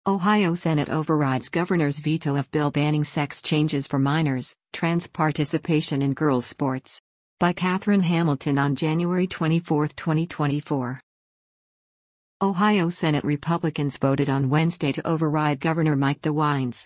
Ohio Senate overrides governor's veto of bill banning sex changes for minors, trans participation in girls' sports. By Catherine Hamilton on January 24, 2024. Ohio Senate Republicans voted on Wednesday to override Governor Mike DeWine's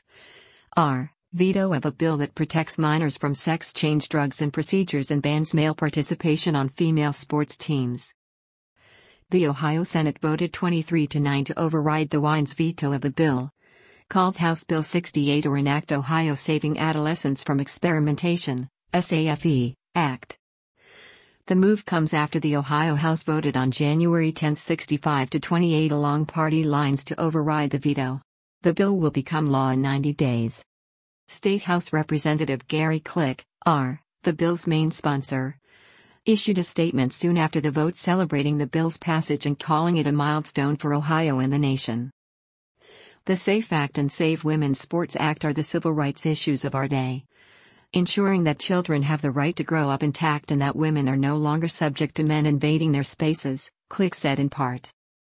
veto of a bill that protects minors from sex change drugs and procedures and bans male participation on female sports teams. The Ohio Senate voted 23-9 to override DeWine's veto of the bill, called House Bill 68 or Enact Ohio Saving Adolescents from Experimentation, SAFE, Act. The move comes after the Ohio House voted on January 10 65-28 along party lines to override the veto. The bill will become law in 90 days. State House Representative Gary Click, the bill's main sponsor, issued a statement soon after the vote celebrating the bill's passage and calling it a milestone for Ohio and the nation. The SAFE Act and Save Women's Sports Act are the civil rights issues of our day, ensuring that children have the right to grow up intact and that women are no longer subject to men invading their spaces, Click said in part.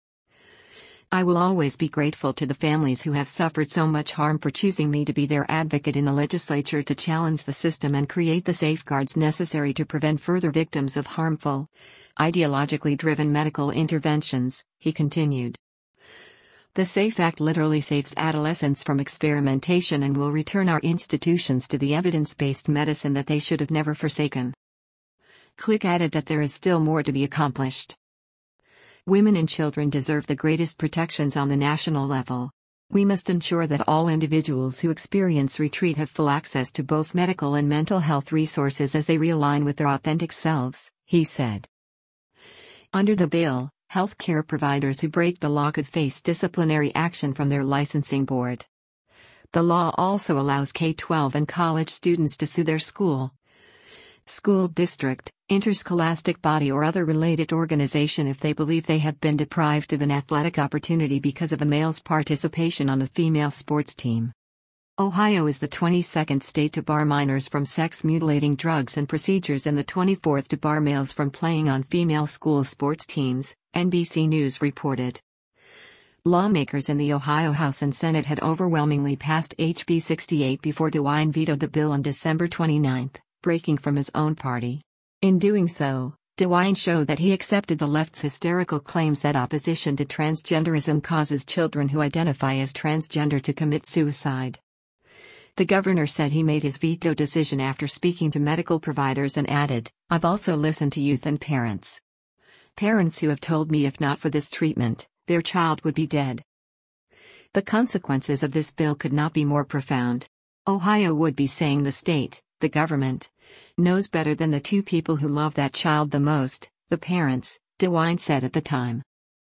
I will always be grateful to the families who have suffered so much harm for choosing me to be their advocate in the legislature to challenge the system and create the safeguards necessary to prevent further victims of harmful, ideologically driven medical interventions, he continued. The SAFE Act literally saves adolescents from experimentation and will return our institutions to the evidence-based medicine that they should have never forsaken. Click added that there is still more to be accomplished. Women and children deserve the greatest protections on the national level. We must ensure that all individuals who experience retreat have full access to both medical and mental health resources as they realign with their authentic selves, he said. Under the bill, healthcare providers who break the law could face disciplinary action from their licensing board. The law also allows K-12 and college students to sue their school district, interscholastic body or other related organization if they believe they have been deprived of an athletic opportunity because of a male's participation on a female sports team. Ohio is the 22nd state to bar minors from sex-mutilating drugs and procedures and the 24th to bar males from playing on female school sports teams, NBC News reported. Lawmakers in the Ohio House and Senate had overwhelmingly passed HB 68 before DeWine vetoed the bill on December 29, breaking from his own party. In doing so, DeWine showed that he accepted the left's hysterical claims that opposition to transgenderism causes children who identify as transgender to commit suicide. The governor said he made his veto decision after speaking to medical providers and added, "I've also listened to youth and parents. Parents who have told me if not for this treatment, their child would be dead." The consequences of this bill could not be more profound. Ohio would be saying the state, the government, knows better than the two people who love that child the most, the parents, DeWine said at the time.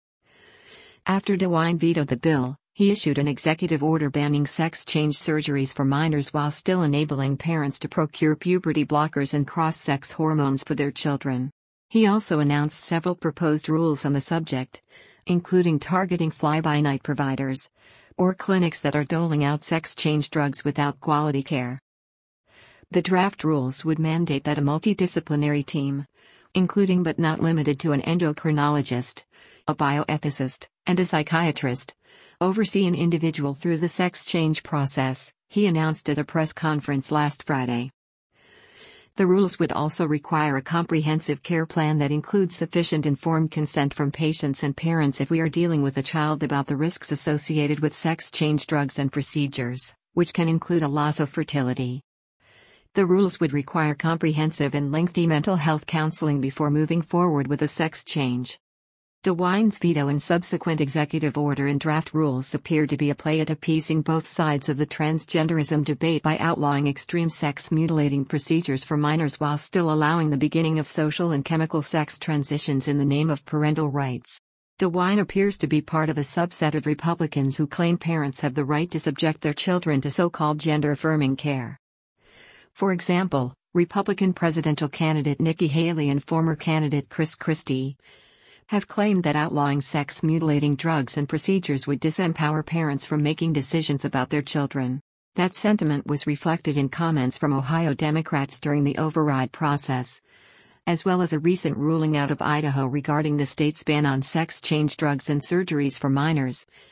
After DeWine vetoed the bill, he issued an executive order banning sex change surgeries for minors while still enabling parents to procure puberty blockers and cross-sex hormones for their children. He also announced several proposed rules on the subject, including targeting fly-by-night providers, or clinics that are doling out sex change drugs without quality care. The draft rules would mandate that a multidisciplinary team, including but not limited to an endocrinologist, a bioethicist, and a psychiatrist, oversee an individual through the sex change process, he announced at a press conference last Friday. The rules would also require a comprehensive care plan that includes sufficient informed consent from patients and parents if we are dealing with a child about the risks associated with sex change drugs and procedures, which can include a loss of fertility. The rules would require comprehensive and lengthy mental health counseling before moving forward with a sex change. DeWine's veto and subsequent executive order and draft rules appear to be a play at appeasing both sides of the transgenderism debate by outlawing extreme sex-mutilating procedures for minors while still allowing the beginning of social and chemical sex transitions in the name of parental rights. DeWine appears to be part of a subset of Republicans who claim parents have the right to subject their children to so-called gender-affirming care. For example, Republican presidential candidate Nikki Haley and former candidate Chris Christie have claimed that outlawing sex-mutilating drugs and procedures would disempower parents from making decisions about their children. That sentiment was reflected in comments from Ohio Democrats during the override process, as well as a recent ruling out of Idaho regarding the state's ban on sex change drugs and surgeries for minors,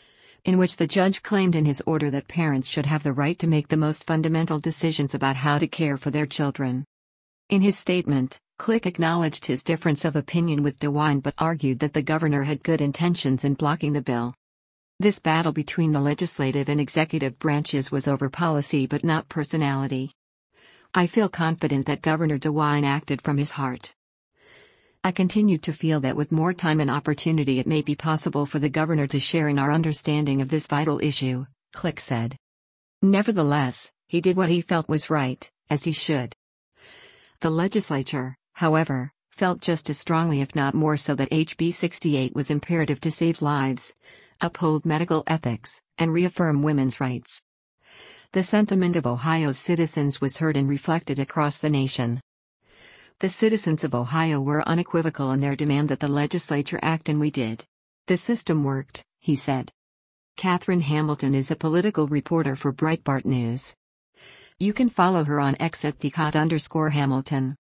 in which the judge claimed in his order that parents should have the right to make the most fundamental decisions about how to care for their children. In his statement, Click acknowledged his difference of opinion with DeWine but argued that the governor had good intentions in blocking the bill. This battle between the legislative and executive branches was over policy but not personality. I feel confident that Governor DeWine acted from his heart. I continue to feel that with more time and opportunity it may be possible for the governor to share in our understanding of this vital issue, Click said. Nevertheless, he did what he felt was right, as he should. The legislature, however, felt just as strongly if not more so that HB 68 was imperative to save lives, uphold medical ethics, and reaffirm women's rights. The sentiment of Ohio's citizens was heard and reflected across the nation. The citizens of Ohio were unequivocal in their demand that the legislature act, and we did. The system worked, he said. Catherine Hamilton is a political reporter for Breitbart News. You can follow her on X at @Hamilton.